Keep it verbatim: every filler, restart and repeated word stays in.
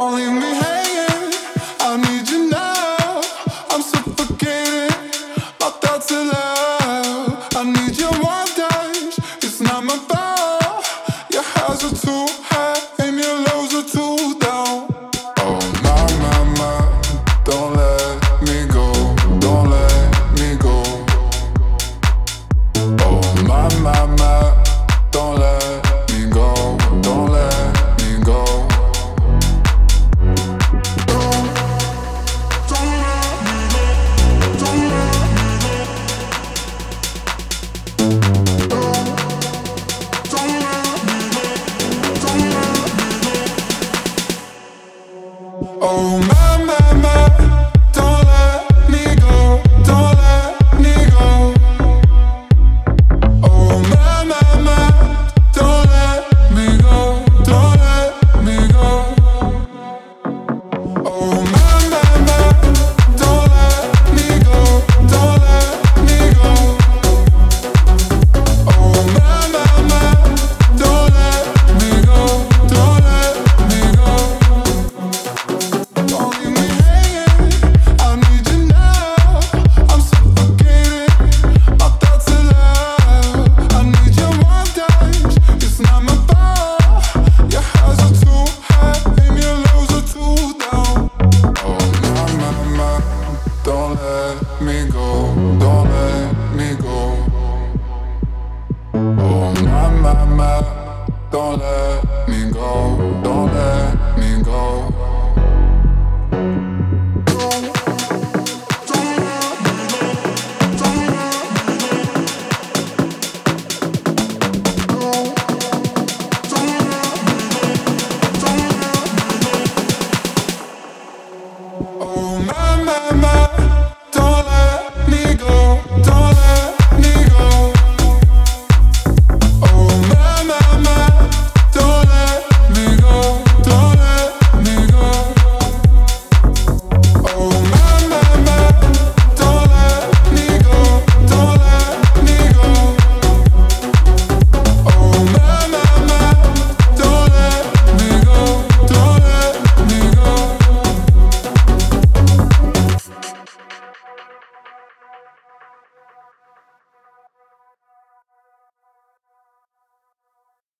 Don't leave me hanging. I need you now. I'm suffocating. My thoughts are loud. I need your warm touch. It's not my fault. Your highs are too high and your lows are too down. Oh my, my, my. Don't let me go. Don't let me go. Oh my, my, my. Don't let me go. Don't let me go. Oh my, my.